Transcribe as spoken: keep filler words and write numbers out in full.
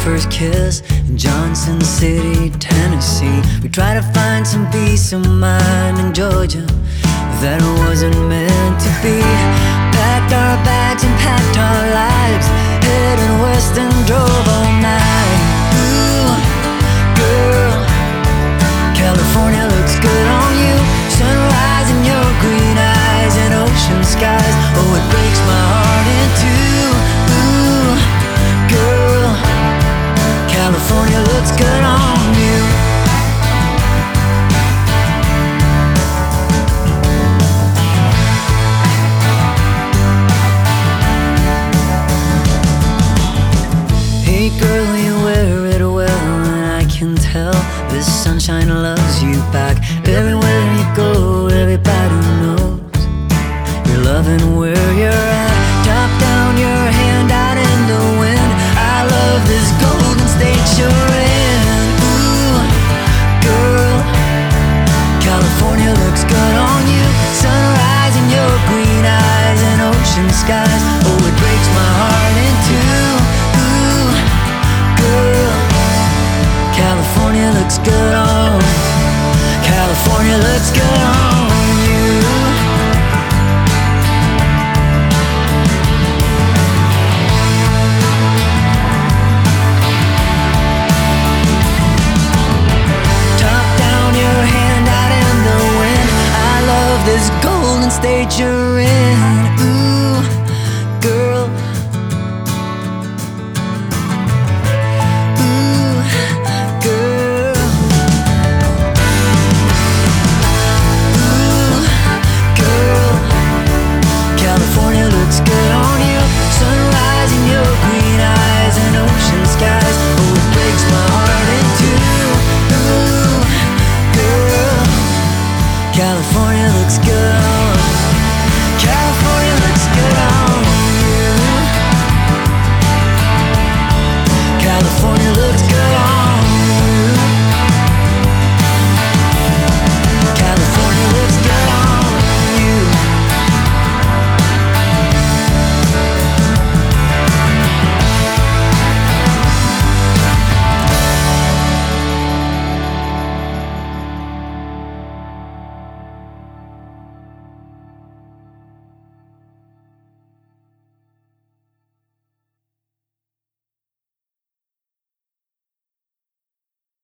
first kiss in Johnson City, Tennessee. We tried to find some peace of mind in Georgia that wasn't meant to be. Packed our bags and packed our lives, heading west and drove all night. Ooh, girl, California looks good on you. Sunrise in your green eyes and ocean skies. Oh, it breaks my heart in two. Ooh, girl, California looks good on you. Hey girl, you wear it well, and I can tell this sunshine loves you back. Everywhere you go, everybody knows you're loving where you're at. Top down, your hand out in the wind. I love this golden state you're in. Ooh, girl, California looks good on you. Sunrise in your green eyes and ocean skies. Oh, it breaks my heart in two. Ooh, girl, California looks good on. California looks good on you. Top down, your hand out in the wind. I love this golden state you're